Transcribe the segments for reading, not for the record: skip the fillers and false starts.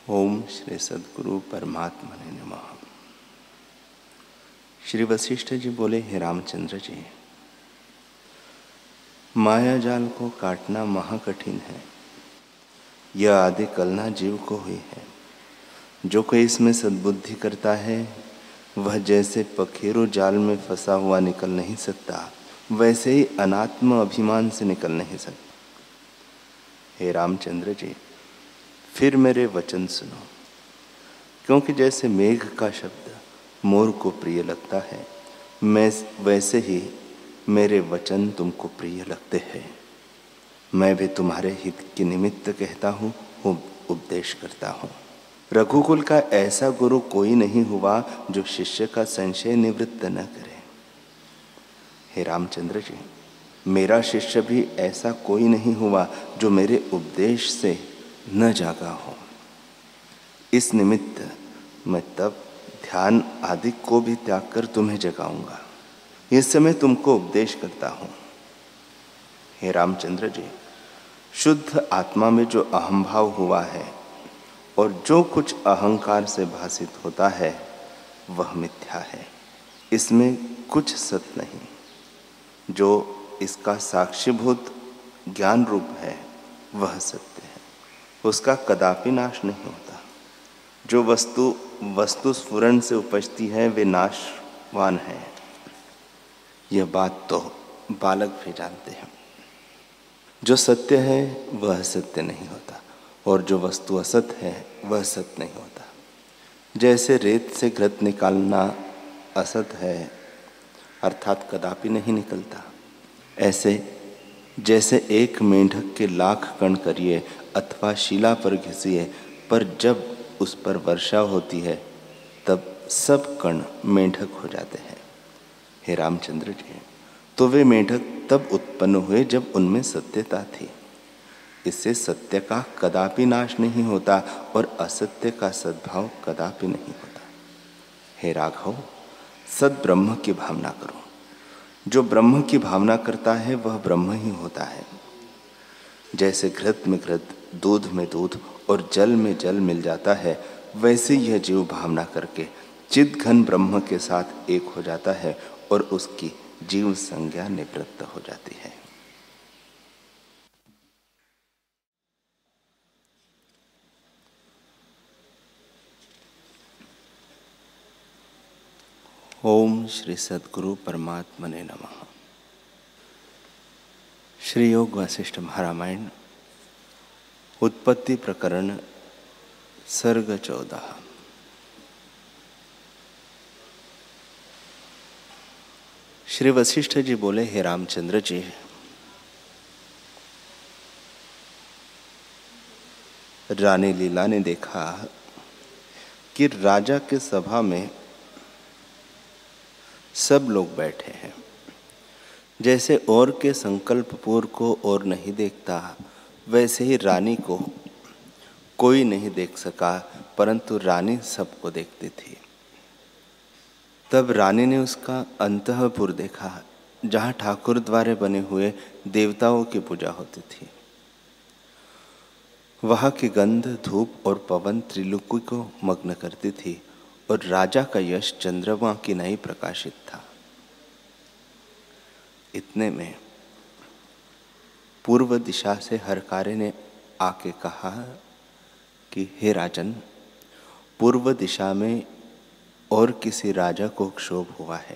ओम श्री सद्गुरु परमात्मा ने नमः। श्री वशिष्ठ जी बोले, हे रामचंद्र जी, माया जाल को काटना महाकठिन है। यह आदि कलना जीव को हुई है। जो कोई इसमें सद्बुद्धि करता है वह जैसे पखेरु जाल में फंसा हुआ निकल नहीं सकता, वैसे ही अनात्म अभिमान से निकल नहीं सकता। हे रामचंद्र जी, फिर मेरे वचन सुनो, क्योंकि जैसे मेघ का शब्द मोर को प्रिय लगता है, मैं वैसे ही मेरे वचन तुमको प्रिय लगते हैं। मैं भी तुम्हारे हित के निमित्त कहता हूँ, उपदेश करता हूँ। रघुकुल का ऐसा गुरु कोई नहीं हुआ जो शिष्य का संशय निवृत्त न करे। हे रामचंद्र जी, मेरा शिष्य भी ऐसा कोई नहीं हुआ जो मेरे उपदेश से न जागा हो। इस निमित्त मैं तब ध्यान आदि को भी त्याग कर तुम्हें जगाऊंगा। इस समय तुमको उपदेश करता हूं। हे रामचंद्र जी, शुद्ध आत्मा में जो अहंभाव हुआ है और जो कुछ अहंकार से भासित होता है वह मिथ्या है। इसमें कुछ सत्य नहीं। जो इसका साक्षीभूत ज्ञान रूप है वह सत्य है, उसका कदापि नाश नहीं होता। जो वस्तु स्फुरण से उपजती है वे नाशवान है। यह बात तो बालक भी जानते हैं। जो सत्य है वह सत्य नहीं होता और जो वस्तु असत है वह सत्य नहीं होता। जैसे रेत से घृत निकालना असत है अर्थात कदापि नहीं निकलता, ऐसे जैसे एक मेंढक के लाख कण करिए अथवा शिला पर घिसिए, पर जब उस पर वर्षा होती है तब सब कण मेंढक हो जाते हैं। हे रामचंद्र जी, तो वे मेंढक तब उत्पन्न हुए जब उनमें सत्यता थी। इससे सत्य का कदापि नाश नहीं होता और असत्य का सद्भाव कदापि नहीं होता। हे राघव, सद ब्रह्म की भावना करो। जो ब्रह्म की भावना करता है वह ब्रह्म ही होता है। जैसे घृत में घृत, दूध में दूध और जल में जल मिल जाता है, वैसे यह जीव भावना करके चिद घन ब्रह्म के साथ एक हो जाता है और उसकी जीव संज्ञा निवृत्त हो जाती है। ओम श्री सद्गुरु परमात्मा ने नमः। श्री योग वशिष्ठ महारामायण उत्पत्ति प्रकरण सर्ग 14। श्री वशिष्ठ जी बोले, हे रामचंद्र जी, रानी लीला ने देखा कि राजा के सभा में सब लोग बैठे हैं। जैसे और के संकल्प पूर्व को और नहीं देखता, वैसे ही रानी को कोई नहीं देख सका, परंतु रानी सबको देखती थी। तब रानी ने उसका अंतःपुर देखा, जहाँ ठाकुर द्वारे बने हुए देवताओं की पूजा होती थी। वहाँ की गंध, धूप और पवन त्रिलोकी को मग्न करती थी और राजा का यश चंद्रमा की नई प्रकाशित था। इतने में पूर्व दिशा से हरकारे ने आके कहा कि हे राजन, पूर्व दिशा में और किसी राजा को क्षोभ हुआ है।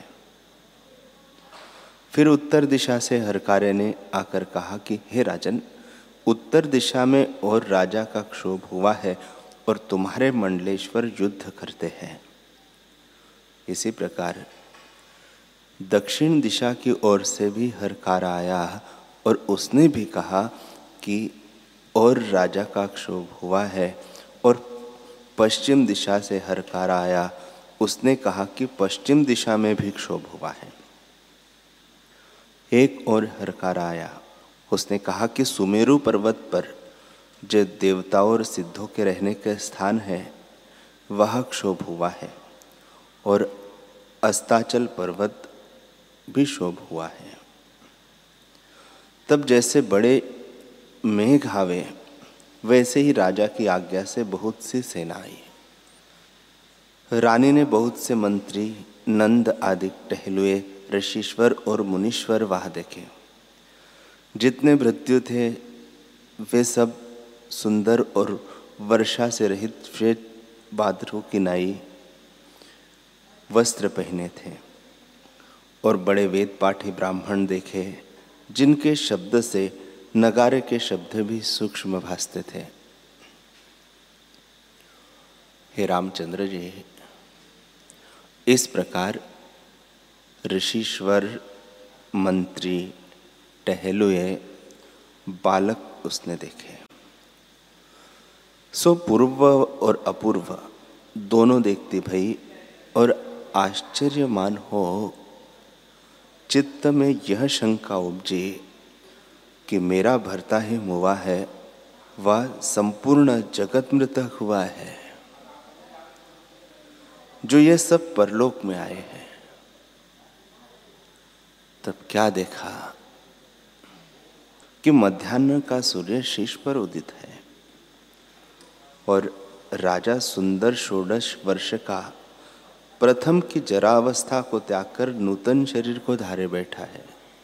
फिर उत्तर दिशा से हरकारे ने आकर कहा कि हे राजन, उत्तर दिशा में और राजा का क्षोभ हुआ है और तुम्हारे मंडलेश्वर युद्ध करते हैं। इसी प्रकार दक्षिण दिशा की ओर से भी हरकारा आया और उसने भी कहा कि और राजा का क्षोभ हुआ है। और पश्चिम दिशा से हरकारा आया, उसने कहा कि पश्चिम दिशा में भी क्षोभ हुआ है। एक और हरकारा आया, उसने कहा कि सुमेरु पर्वत पर जो देवताओं और सिद्धों के रहने का स्थान है वह क्षोभ हुआ है और अस्ताचल पर्वत भी क्षोभ हुआ है। तब जैसे बड़े मेघ आवे वैसे ही राजा की आज्ञा से बहुत सी सेना आई। रानी ने बहुत से मंत्री, नंद आदि टहलुए, ऋषीश्वर और मुनीश्वर वहां देखे। जितने भृत्य थे वे सब सुंदर और वर्षा से रहित श्वेत बादरों की नाई वस्त्र पहने थे। और बड़े वेद पाठी ब्राह्मण देखे, जिनके शब्द से नगारे के शब्द भी सूक्ष्म भासते थे। हे रामचंद्र जी, इस प्रकार ऋषीश्वर, मंत्री, टहलुए, बालक उसने देखे। सो पूर्व और अपूर्व दोनों देखती भई और आश्चर्यमान हो चित्त में यह शंका उपजी कि मेरा भरता ही मुआ है, वह संपूर्ण जगत मृतक हुआ है, जो ये सब परलोक में आए हैं। तब क्या देखा कि मध्याह्न का सूर्य शीश पर उदित है और राजा सुंदर 16 वर्ष का प्रथम की जरावस्था को त्याग कर नूतन शरीर को धारे बैठा है।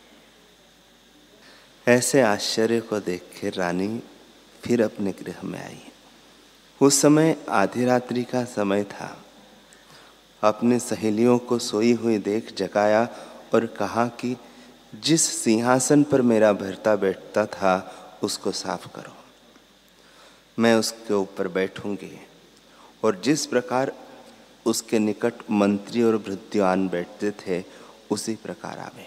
ऐसे आश्चर्य को देख के रानी फिर अपने गृह में आई। उस समय आधी रात्रि का समय था। अपने सहेलियों को सोई हुई देख जगाया और कहा कि जिस सिंहासन पर मेरा भरता बैठता था उसको साफ करो, मैं उसके ऊपर बैठूंगी और जिस प्रकार उसके निकट मंत्री और भृत्यान बैठते थे उसी प्रकार आवे।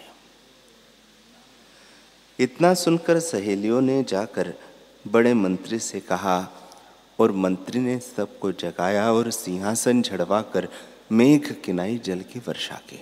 इतना सुनकर सहेलियों ने जाकर बड़े मंत्री से कहा और मंत्री ने सबको जगाया और सिंहासन झड़वा कर मेघ किनाई जल की वर्षा की।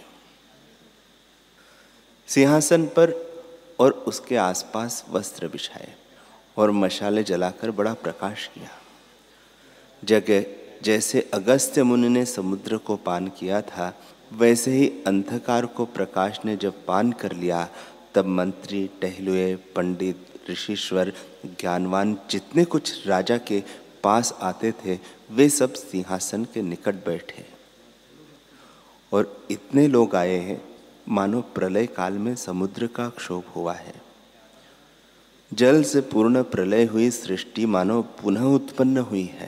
सिंहासन पर और उसके आसपास वस्त्र बिछाए और मशाले जलाकर बड़ा प्रकाश किया। जगह जैसे अगस्त्य मुनि ने समुद्र को पान किया था, वैसे ही अंधकार को प्रकाश ने जब पान कर लिया, तब मंत्री, टहलुए, पंडित, ऋषीश्वर, ज्ञानवान जितने कुछ राजा के पास आते थे, वे सब सिंहासन के निकट बैठे और इतने लोग आए हैं मानो प्रलय काल में समुद्र का क्षोभ हुआ है। जल से पूर्ण प्रलय हुई सृष्टि मानो पुनः उत्पन्न हुई है।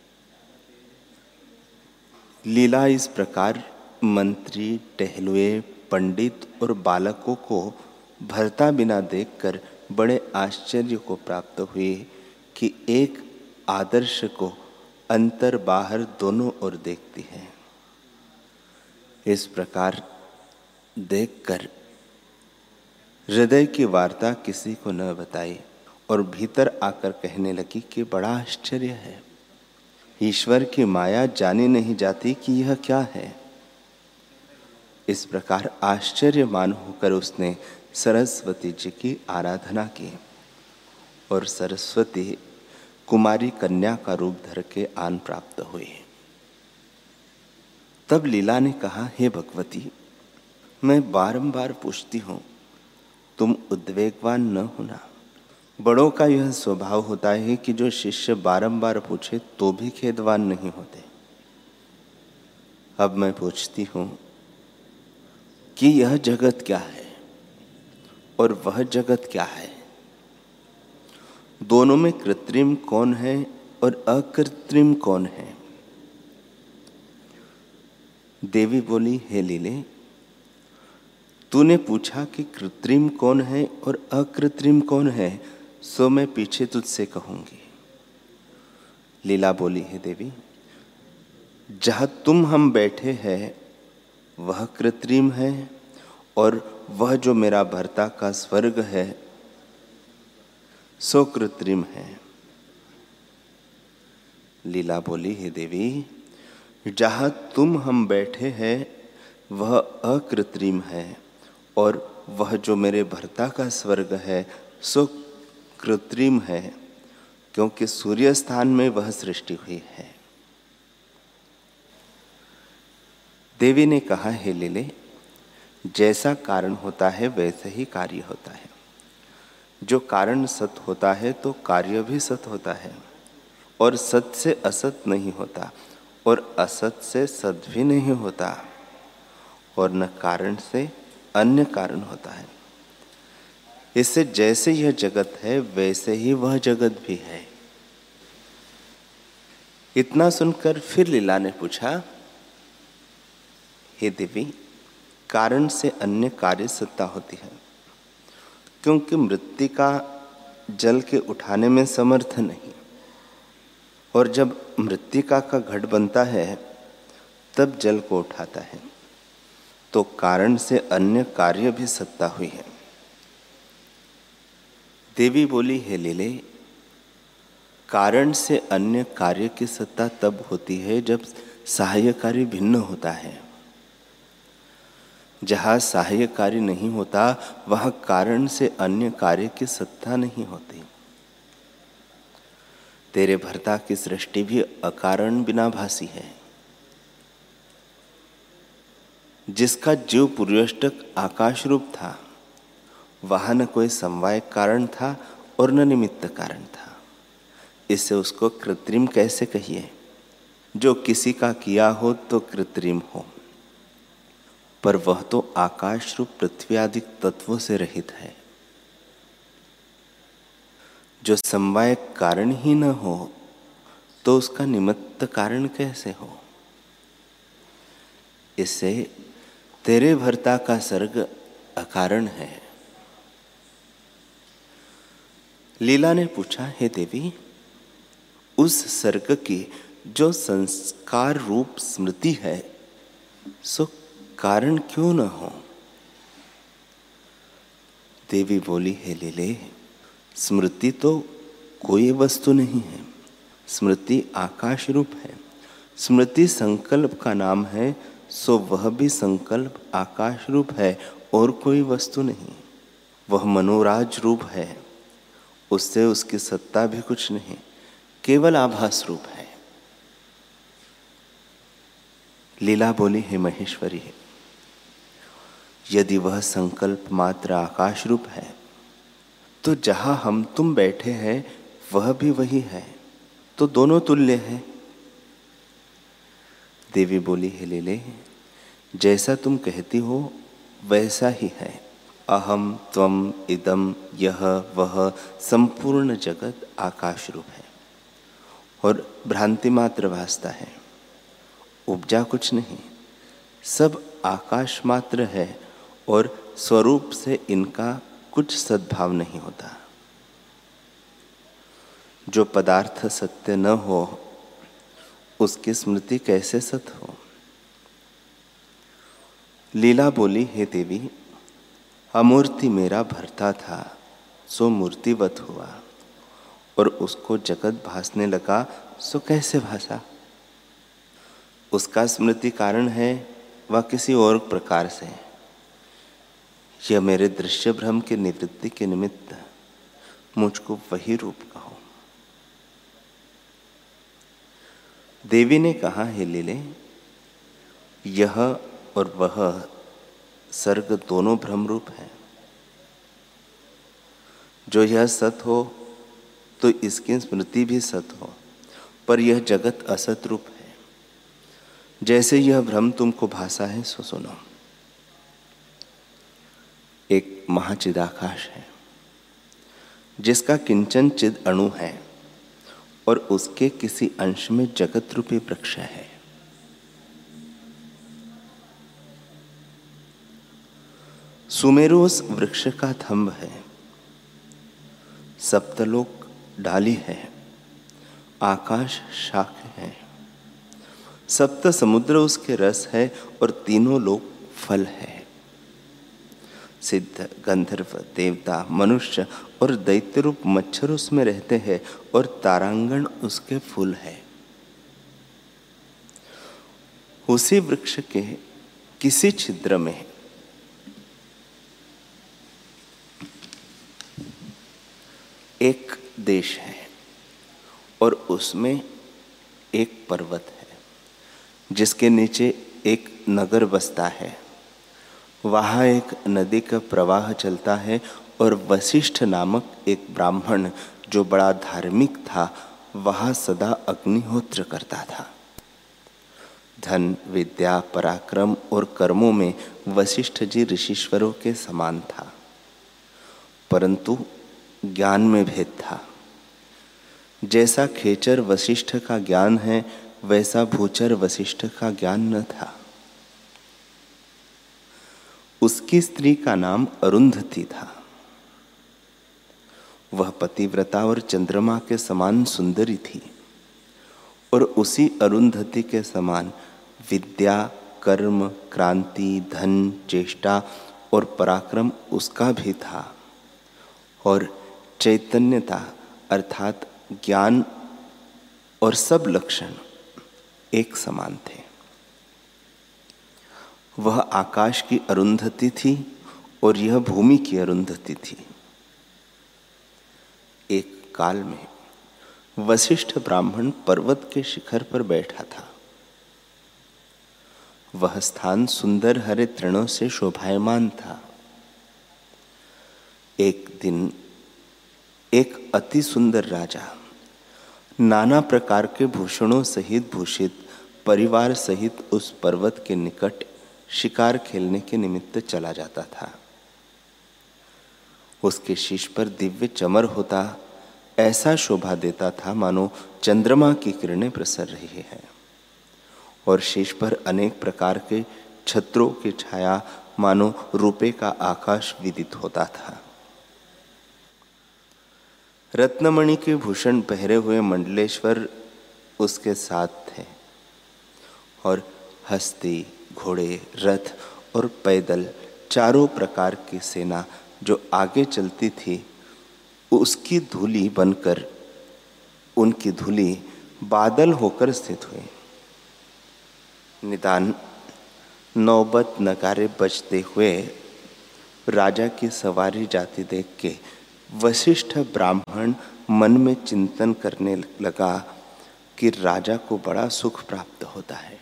लीला इस प्रकार मंत्री, टहलुए, पंडित और बालकों को भरता बिना देखकर बड़े आश्चर्य को प्राप्त हुई कि एक आदर्श को अंतर बाहर दोनों ओर देखती है। इस प्रकार देखकर हृदय की वार्ता किसी को न बताई और भीतर आकर कहने लगी कि बड़ा आश्चर्य है, ईश्वर की माया जानी नहीं जाती कि यह क्या है। इस प्रकार आश्चर्यमान होकर उसने सरस्वती जी की आराधना की और सरस्वती कुमारी कन्या का रूप धर के आन प्राप्त हुई। तब लीला ने कहा, हे भगवती, मैं बारंबार पूछती हूँ, तुम उद्वेगवान न होना। बड़ों का यह स्वभाव होता है कि जो शिष्य बारंबार पूछे तो भी खेदवान नहीं होते। अब मैं पूछती हूँ कि यह जगत क्या है और वह जगत क्या है, दोनों में कृत्रिम कौन है और अकृत्रिम कौन है। देवी बोली, हे लीले, तूने पूछा कि कृत्रिम कौन है और अकृत्रिम कौन है, सो मैं पीछे तुझसे कहूंगी। लीला बोली, हे देवी, जहां तुम हम बैठे हैं वह कृत्रिम है और वह जो मेरा भरता का स्वर्ग है सो कृत्रिम है। लीला बोली, हे देवी, जहां तुम हम बैठे हैं वह अकृत्रिम है और वह जो मेरे भरता का स्वर्ग है सो कृत्रिम है, क्योंकि सूर्य स्थान में वह सृष्टि हुई है। देवी ने कहा, हे लीले, जैसा कारण होता है वैसे ही कार्य होता है। जो कारण सत होता है तो कार्य भी सत होता है, और सत से असत नहीं होता, और असत से सत भी नहीं होता, और न कारण से अन्य कारण होता है। इससे जैसे यह जगत है वैसे ही वह जगत भी है। इतना सुनकर फिर लीला ने पूछा, हे देवी, कारण से अन्य कार्य सत्ता होती है, क्योंकि मृत्तिका जल के उठाने में समर्थ नहीं, और जब मृत्तिका का घट बनता है तब जल को उठाता है, तो कारण से अन्य कार्य भी सत्ता हुई है। देवी बोली, हे लीले, कारण से अन्य कार्य की सत्ता तब होती है जब सहाय्य कार्य भिन्न होता है। जहाँ सहाय्य कार्य नहीं होता वहाँ कारण से अन्य कार्य की सत्ता नहीं होती। तेरे भर्ता की सृष्टि भी अकारण बिना भासी है। जिसका जीव पूर्वष्टक आकाश रूप था, वहाँ न कोई समवाय कारण था और न निमित्त कारण था। इससे उसको कृत्रिम कैसे कहिए? जो किसी का किया हो तो कृत्रिम हो, पर वह तो आकाश रूप पृथ्वी आदि तत्वों से रहित है। जो समवाय कारण ही न हो तो उसका निमित्त कारण कैसे हो? इससे तेरे भर्ता का सर्ग अकारण है। लीला ने पूछा, हे देवी, उस सर्ग की जो संस्कार रूप स्मृति है सो कारण क्यों न हो? देवी बोली, हे लीले, स्मृति तो कोई वस्तु नहीं है। स्मृति आकाश रूप है। स्मृति संकल्प का नाम है, सो वह भी संकल्प आकाश रूप है और कोई वस्तु नहीं। वह मनोराज रूप है, उससे उसकी सत्ता भी कुछ नहीं, केवल आभास रूप है। लीला बोली, हे महेश्वरी, यदि वह संकल्प मात्र आकाश रूप है तो जहां हम तुम बैठे हैं वह भी वही है, तो दोनों तुल्य है। देवी बोली, हे लीले, जैसा तुम कहती हो वैसा ही है। अहम त्वम इदम यह वह संपूर्ण जगत आकाश रूप है और भ्रांति मात्र भासता है, उपजा कुछ नहीं। सब आकाश मात्र है और स्वरूप से इनका कुछ सद्भाव नहीं होता। जो पदार्थ सत्य न हो उसकी स्मृति कैसे सत हो? लीला बोली, हे देवी, अमूर्ति मेरा भरता था सो मूर्तिवत हुआ, और उसको जगत भासने लगा सो कैसे भासा? उसका स्मृति कारण है वह किसी और प्रकार से। यह मेरे दृश्य भ्रम के निवृत्ति के निमित्त मुझको वही रूप कहो। देवी ने कहा, हे लीले, यह और वह सर्ग दोनों भ्रम रूप है। जो यह सत हो तो इसकी स्मृति भी सत हो, पर यह जगत असत रूप है। जैसे यह भ्रम तुमको भासा है सो सुनो। एक महाचिदाकाश है जिसका किंचन चिद अणु है और उसके किसी अंश में जगत रूपी वृक्ष है। सुमेरु उस वृक्ष का थंब है, सप्तलोक डाली है, आकाश शाख है, सप्त समुद्र उसके रस है और तीनों लोक फल है। सिद्ध, गंधर्व, देवता, मनुष्य और दैत्य रूप मच्छर उसमें रहते हैं और तारांगण उसके फूल है। उसी वृक्ष के किसी छिद्र में एक देश है और उसमें एक पर्वत है जिसके नीचे एक नगर बसता है। वहाँ एक नदी का प्रवाह चलता है और वशिष्ठ नामक एक ब्राह्मण जो बड़ा धार्मिक था वहाँ सदा अग्निहोत्र करता था। धन, विद्या, पराक्रम और कर्मों में वशिष्ठ जी ऋषीश्वरों के समान था, परंतु ज्ञान में भेद था। जैसा खेचर वशिष्ठ का ज्ञान है वैसा भूचर वशिष्ठ का ज्ञान न था। उसकी स्त्री का नाम अरुंधति था। वह पतिव्रता और चंद्रमा के समान सुंदरी थी और उसी अरुंधति के समान विद्या, कर्म, क्रांति, धन, चेष्टा और पराक्रम उसका भी था और चैतन्यता अर्थात ज्ञान और सब लक्षण एक समान थे। वह आकाश की अरुंधति थी और यह भूमि की अरुंधति थी। एक काल में वशिष्ठ ब्राह्मण पर्वत के शिखर पर बैठा था। वह स्थान सुंदर हरे तृणों से शोभायमान था। एक दिन एक अति सुंदर राजा नाना प्रकार के भूषणों सहित भूषित परिवार सहित उस पर्वत के निकट शिकार खेलने के निमित्त चला जाता था। उसके शीश पर दिव्य चमर होता, ऐसा शोभा देता था मानो चंद्रमा की किरणें प्रसर रही है और शीश पर अनेक प्रकार के छत्रों की छाया मानो रूपे का आकाश विदित होता था। रत्नमणि के भूषण पहरे हुए मंडलेश्वर उसके साथ थे और हस्ती, घोड़े, रथ और पैदल चारों प्रकार की सेना जो आगे चलती थी उसकी धूली बनकर उनकी धूली बादल होकर स्थित हुई। निदान नौबत नगारे बजते हुए राजा की सवारी जाती देख के वशिष्ठ ब्राह्मण मन में चिंतन करने लगा कि राजा को बड़ा सुख प्राप्त होता है,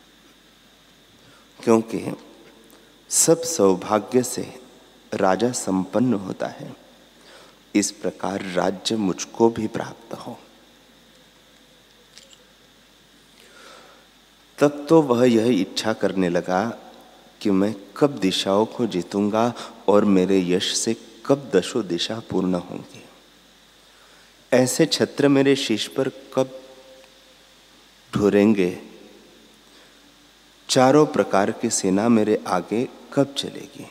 क्योंकि सब सौभाग्य से राजा संपन्न होता है। इस प्रकार राज्य मुझको भी प्राप्त हो। तब तो वह यह इच्छा करने लगा कि मैं कब दिशाओं को जीतूंगा और मेरे यश से कब दशों दिशा पूर्ण होंगी। ऐसे छत्र मेरे शीश पर कब ढुरेंगे, चारों प्रकार की सेना मेरे आगे कब चलेगी।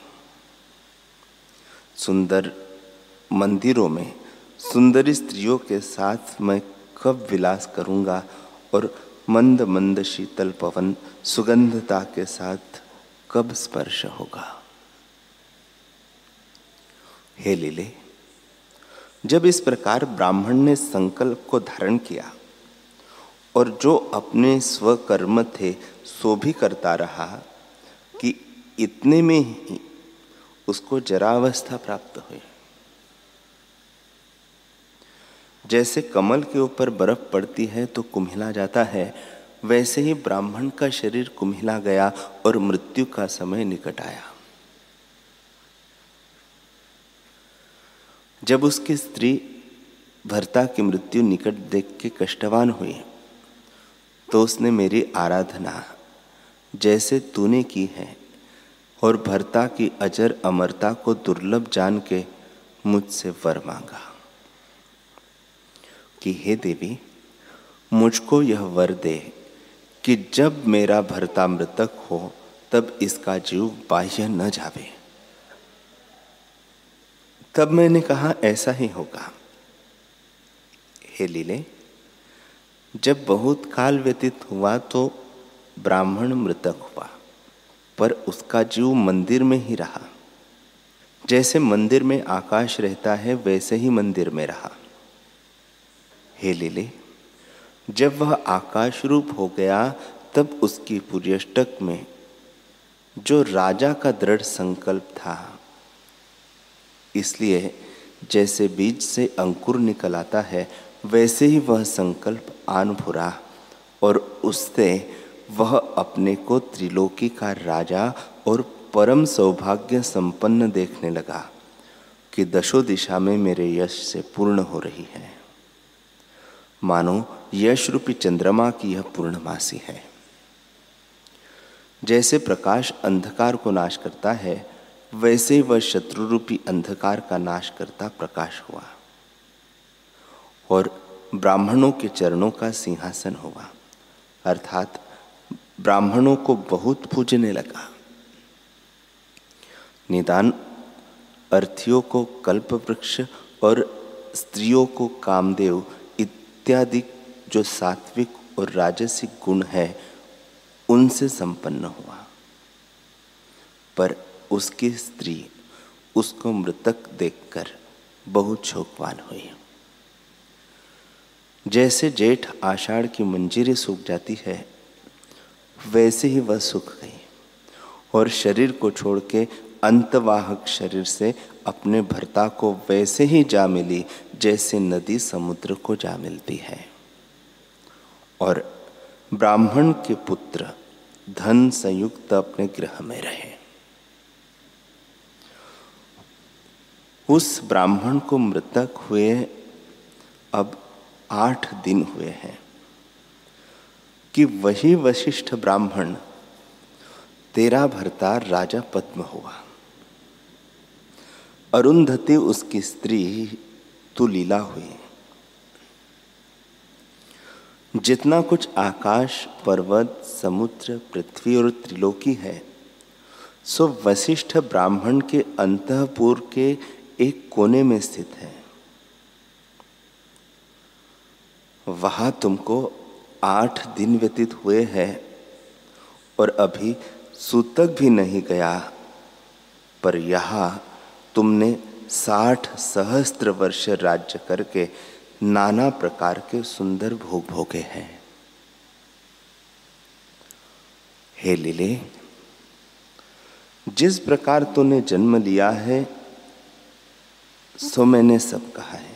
सुंदर मंदिरों में सुंदरी स्त्रियों के साथ मैं कब विलास करूंगा और मंद मंद शीतल पवन सुगंधता के साथ कब स्पर्श होगा। हे लीले, जब इस प्रकार ब्राह्मण ने संकल्प को धारण किया और जो अपने स्वकर्म थे सो भी करता रहा कि इतने में ही उसको जरावस्था प्राप्त हुई। जैसे कमल के ऊपर बर्फ पड़ती है तो कुम्हिला जाता है, वैसे ही ब्राह्मण का शरीर कुम्हिला गया और मृत्यु का समय निकट आया। जब उसकी स्त्री भर्ता की मृत्यु निकट देख के कष्टवान हुई तो उसने मेरी आराधना जैसे तूने की है और भर्ता की अजर अमरता को दुर्लभ जान के मुझसे वर मांगा कि हे देवी, मुझको यह वर दे कि जब मेरा भर्ता मृतक हो तब इसका जीव बाह्य न जावे। तब मैंने कहा ऐसा ही होगा। हे लीले, जब बहुत काल व्यतीत हुआ तो ब्राह्मण मृतक हुआ, पर उसका जीव मंदिर में ही रहा। जैसे मंदिर में आकाश रहता है वैसे ही मंदिर में रहा। हे लीले, जब वह आकाश रूप हो गया तब उसकी पुर्यष्टक में जो राजा का दृढ़ संकल्प था, इसलिए जैसे बीज से अंकुर निकल आता है वैसे ही वह संकल्प आन भुरा और उससे वह अपने को त्रिलोकी का राजा और परम सौभाग्य संपन्न देखने लगा। कि दशों दिशा में मेरे यश से पूर्ण हो रही है। मानो यश रूपी चंद्रमा की यह पूर्णमासी है। जैसे प्रकाश अंधकार को नाश करता है, वैसे ही वह शत्रु रूपी अंधकार का नाश करता प्रकाश हुआ और ब्राह्मणों के चरणों का सिंहासन हुआ, अर्थात ब्राह्मणों को बहुत पूजने लगा। निदान अर्थियों को कल्प वृक्ष और स्त्रियों को कामदेव इत्यादि जो सात्विक और राजसिक गुण है उनसे संपन्न हुआ, पर उसकी स्त्री उसको मृतक देखकर बहुत शोकवान हुई। जैसे जेठ आषाढ़ की मंजीरें सूख जाती है, वैसे ही वह सूख गई और शरीर को छोड़ के अंतवाहक शरीर से अपने भर्ता को वैसे ही जा मिली जैसे नदी समुद्र को जा मिलती है। और ब्राह्मण के पुत्र धन संयुक्त अपने गृह में रहे। उस ब्राह्मण को मृतक हुए अब 8 दिन हुए हैं कि वही वशिष्ठ ब्राह्मण तेरा भर्ता राजा पद्म हुआ। अरुंधति उसकी स्त्री तू लीला हुई। जितना कुछ आकाश, पर्वत, समुद्र, पृथ्वी और त्रिलोकी है, सो वशिष्ठ ब्राह्मण के अंतःपुर के एक कोने में स्थित है। वहां तुमको 8 दिन व्यतीत हुए हैं और अभी सूतक भी नहीं गया, पर यहाँ तुमने 60 सहस्त्र वर्ष राज्य करके नाना प्रकार के सुंदर भोग भोगे हैं। हे लीले, जिस प्रकार तूने जन्म लिया है सो मैंने सब कहा है,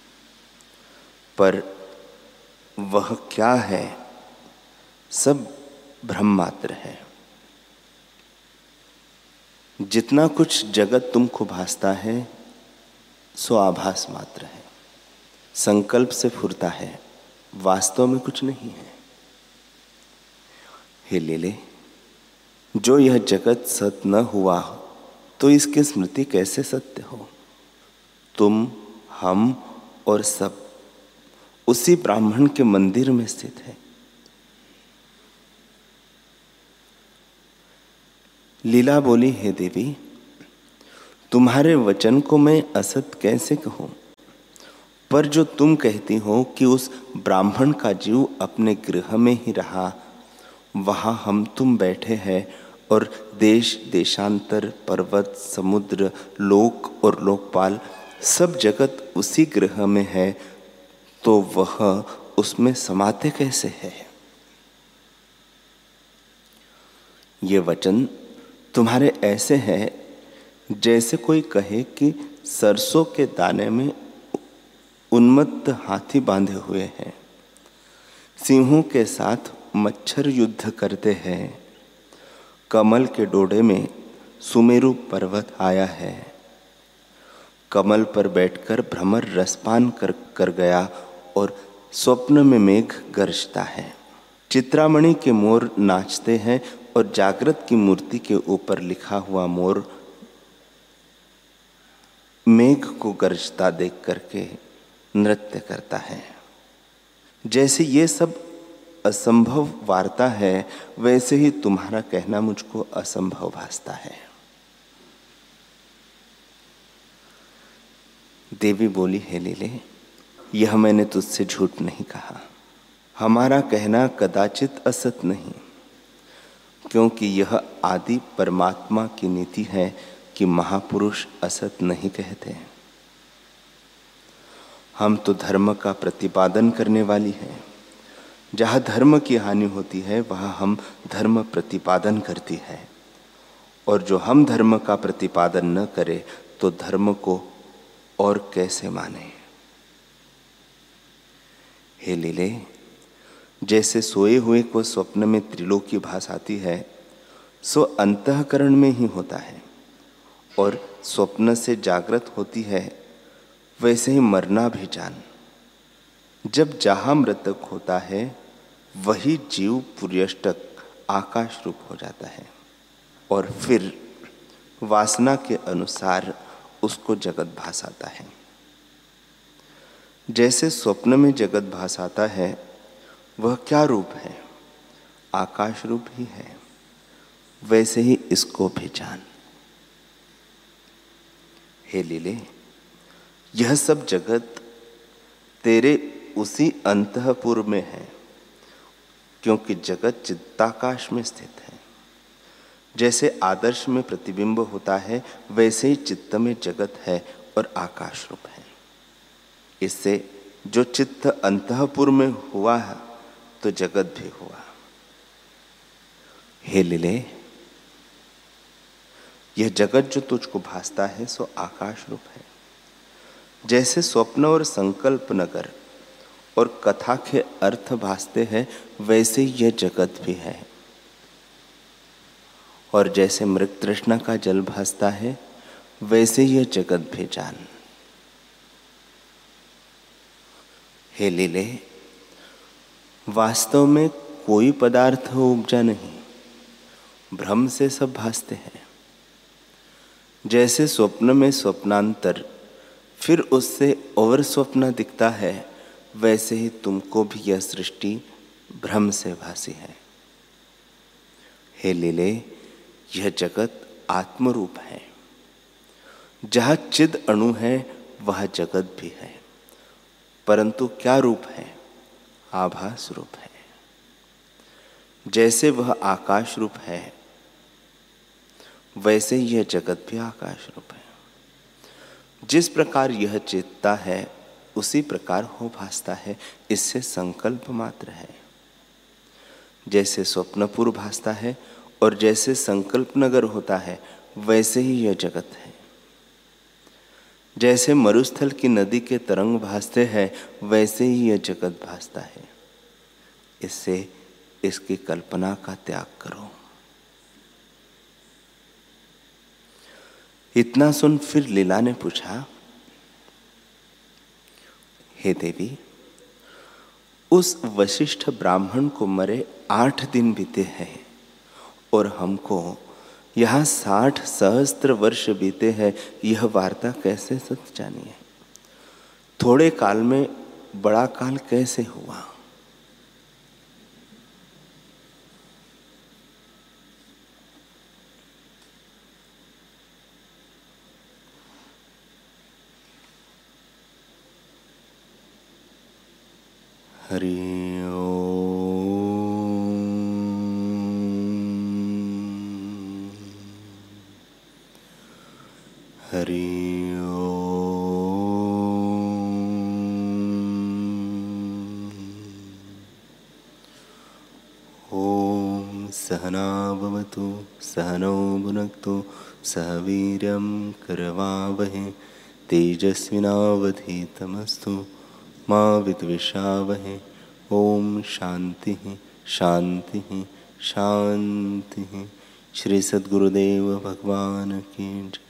पर वह क्या है सब भ्रम मात्र है। जितना कुछ जगत तुमको भासता है सो आभास मात्र है, संकल्प से फुरता है, वास्तव में कुछ नहीं है। हे लीले, जो यह जगत सत न हुआ तो इसकी स्मृति कैसे सत्य हो। तुम, हम और सब उसी ब्राह्मण के मंदिर में स्थित है। लीला बोली, हे देवी, तुम्हारे वचन को मैं असत कैसे कहूं, पर जो तुम कहती हो कि उस ब्राह्मण का जीव अपने गृह में ही रहा, वहां हम तुम बैठे हैं और देश देशांतर, पर्वत, समुद्र, लोक और लोकपाल सब जगत उसी गृह में है, तो वह उसमें समाते कैसे है। ये वचन तुम्हारे ऐसे हैं जैसे कोई कहे कि सरसों के दाने में उन्मत्त हाथी बांधे हुए हैं, सिंहों के साथ मच्छर युद्ध करते हैं, कमल के डोडे में सुमेरु पर्वत आया है, कमल पर बैठकर भ्रमर रसपान कर गया और स्वप्न में मेघ गरजता है, चित्रामणि के मोर नाचते हैं और जागृत की मूर्ति के ऊपर लिखा हुआ मोर मेघ को गरजता देख करके नृत्य करता है। जैसे ये सब असंभव वार्ता है, वैसे ही तुम्हारा कहना मुझको असंभव भासता है। देवी बोली, हे लीले, यह मैंने तुझसे झूठ नहीं कहा। हमारा कहना कदाचित असत नहीं, क्योंकि यह आदि परमात्मा की नीति है कि महापुरुष असत नहीं कहते। हम तो धर्म का प्रतिपादन करने वाली हैं। जहाँ धर्म की हानि होती है वहाँ हम धर्म प्रतिपादन करती है, और जो हम धर्म का प्रतिपादन न करें तो धर्म को और कैसे माने। हे लीले, जैसे सोए हुए को स्वप्न में त्रिलोकी भास आती है, सो अंतःकरण में ही होता है और स्वप्न से जागृत होती है, वैसे ही मरना भी जान। जब जहाँ मृतक होता है वही जीव पुर्यष्टक आकाश रूप हो जाता है और फिर वासना के अनुसार उसको जगत भास आता है। जैसे स्वप्न में जगत भास आता है, वह क्या रूप है? आकाश रूप ही है। वैसे ही इसको भी जान। हे लीले, यह सब जगत तेरे उसी अंतःपुर में है, क्योंकि जगत चित्ताकाश में स्थित है। जैसे आदर्श में प्रतिबिंब होता है, वैसे ही चित्त में जगत है और आकाश रूप है। इससे जो चित्त अंतःपुर में हुआ है तो जगत भी हुआ। हे लीले, यह जगत जो तुझको भासता है सो आकाश रूप है। जैसे स्वप्न और संकल्प नगर और कथा के अर्थ भासते हैं, वैसे यह जगत भी है। और जैसे मृग तृष्णा का जल भासता है, वैसे यह जगत भी जान। हे लीले, वास्तव में कोई पदार्थ उपजा नहीं, भ्रम से सब भासते हैं। जैसे स्वप्न में स्वप्नांतर फिर उससे और स्वप्न दिखता है, वैसे ही तुमको भी यह सृष्टि भ्रम से भासी है। हे लीले, यह जगत आत्मरूप है। जहाँ चिद अणु है वह जगत भी है, परंतु क्या रूप है? आभास रूप है। जैसे वह आकाश रूप है, वैसे यह जगत भी आकाश रूप है। जिस प्रकार यह चेतता है उसी प्रकार हो भासता है, इससे संकल्प मात्र है। जैसे स्वप्नपुर भासता है और जैसे संकल्प नगर होता है, वैसे ही यह जगत है। जैसे मरुस्थल की नदी के तरंग भासते हैं, वैसे ही यह जगत भासता है। इससे इसकी कल्पना का त्याग करो। इतना सुन फिर लीला ने पूछा, हे देवी, उस वशिष्ठ ब्राह्मण को मरे 8 दिन बीते हैं और हमको यहाँ 60 सहस्त्र वर्ष बीते हैं। यह वार्ता कैसे सच जानी है? थोड़े काल में बड़ा काल कैसे हुआ? हरि ओम। हरि ओम। ओम सहना भवतु सहनौ भुनक्तु सह वीर्यं करवावहै तेजस्विनावधीतमस्तु मा विद्विषावहै। ओम शांति शांति शांति। श्री सद्गुरुदेव भगवान की जय।